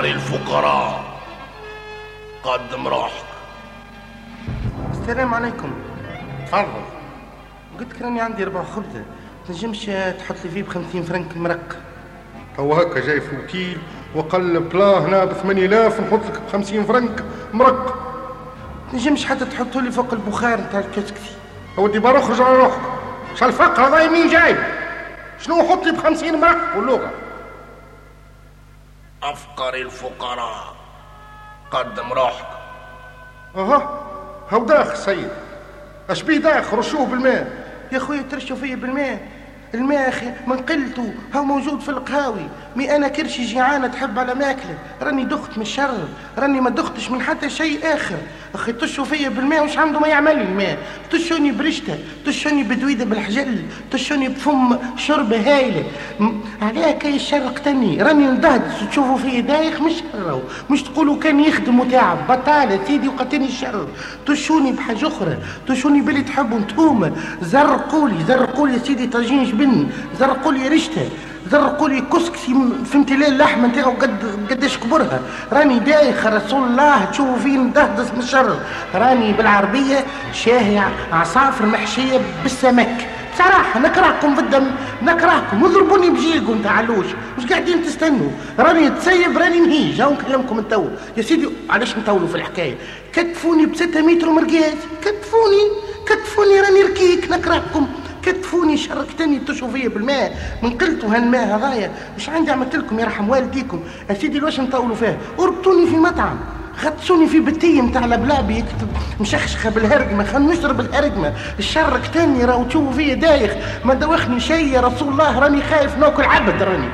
أفقر الفقراء قدم روحك. السلام عليكم. تفضل. قلت لك راني عندي 4 خبزة، تنجمش تحط لي فيه ب50 فرنك المرق؟ هو هكا جاي في اوتيل وقال بلا هنا ب8000 نحط لك ب50 فرنك مرق. تنجمش حتى تحطوا لي فوق البخار نتاع الكسكسي؟ اودي بار اخرج على روحك. شال الفقر هذا مين جايب؟ شنو حط لي ب50 مرق واللغة؟ أفقر الفقراء قدم روحك. هاو داخل سيد. اش بيه داخل؟ رشوه بالماء. يا خويا ترشوا فيا بالماء؟ الماء اخي من قلته هو موجود في القهاوي. انا كرشي جيعانه تحب على ماكله، راني دخت من الشر، راني ما دختش من حتى شيء اخر. اخي تشوا فيا بالماء وش عنده ما يعمل لي الماء؟ تشوني برشته، تشوني بدويده بالحجل، تشوني بفم شربه هايله. عليها كي الشر قتلني، راني ندهدس وتشوفوا فيا دايخ مش شر، مش تقولوا كان يخدم وتعب بطاله سيدي وقتلني الشر. تشوني بحاجه اخرى، تشوني باللي تحبوا انتوما. زرقولي يا سيدي طاجين جبن، زرقولي رشته، زرقولي كسكسي في امتلاء اللحمه نتاعو قداش كبرها. راني دايخ رسول الله تشوفوا فين ندهدس من الشر. راني بالعربيه شاهي عصافر محشيه بالسمك. بصراحه نكرهكم بالدم، نكرهكم وضربوني بجيلكم تعالوش. مش قاعدين تستنوا؟ راني تسيب راني نهيج. هاو نكلمكم نتو يا سيدي. علاش نطولوا في الحكايه؟ كتفوني ب6 متر ومرقاز، كتفوني راني ركيك. نكرهكم كتفوني شركتني تشوا فيا بالماء من قلتوا هالماء هذايا. مش عندي عملت لكم يرحم والديكم يا سيدي. واش نطولوا فيه؟ وربطوني في مطعم، غطسوني في بتيه متاع لبلابي يكتب مشخشخه بالهرقمه. خلينا نشرب الهرقمه. الشر قتلني راهو تشوفوا فيا دايخ. ما دوخني شيء يا رسول الله. راني خايف ناكل عبد. راني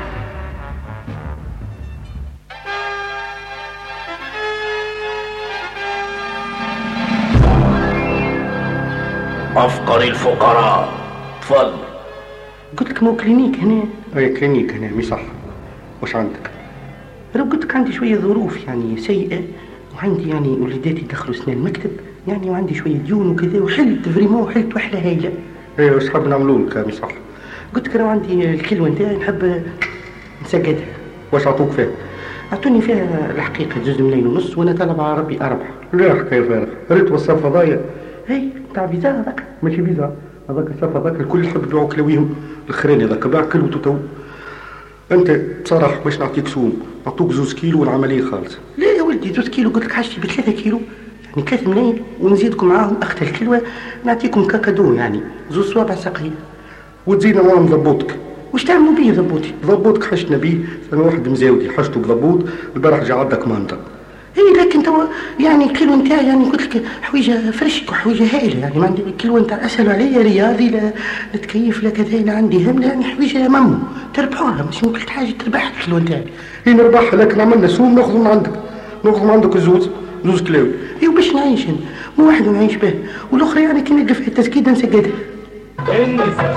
أفقر الفقراء تفضل. قلت لك مو كلينيك هنا؟ اي كلينيك هنا مي صح. واش عندك؟ لو قلت لك عندي شويه ظروف يعني سيئه، وعندي يعني وليداتي دخلوا سنة المكتب يعني، وعندي شويه ديون وكذا، وحلت فريمون وحلت وحله هايله. ايه واش حاب نعملوا لك مي صح؟ قلت لك انا عندي الكلوه نتاعي نحب نسقدها. واش عطوك فيها؟ عطوني فيها الحقيقه 2.5 ملايين وانا طالب على ربي 4. لا حكايه فارغ. ريت وصف هذايا هي تاع فيزا هذاك. ماشي فيزا هذاك الصف هذاك الكل يحب يبيعوا كلاويهم. الاخراني هذاك باع كلوته تو. انت بصراحه باش نعطيك سوم نعطوك 2 كيلو والعمليه خالصه. لا يا ولدي 2 كيلو قلت لك حاجتي ب3 كيلو يعني 3 ملايين، ونزيدكم معاهم اخت الكلوه نعطيكم كاكادو يعني 2 صوابع ساقيه. وتزيدنا معاهم ضبوطك. واش تعملوا بيه ضبوطي؟ ضبوطك حشتنا بيه. انا واحد مزاودي حشته بضبوط البارح جا عندك مانطا. اي لكن تو يعني الكيلو نتاعي يعني قلت لك حويجه فرشك وحويجه هايله يعني. ما عندي الكيلو نتاع اسهلوا عليا رياضي لا نتكيف لا كذا. لا عندي هم يعني حويجه ممو تربحوها. مش قلت حاجه تربح الكيلو نتاعي. هي نربحها لكن عملنا سوم ناخذ من عندك. ناخذ من عندك 2 كلاوي. اي وباش نعيش انا مو واحد نعيش به والاخرى يعني كي نلقى فيها التسكيده نسقدها.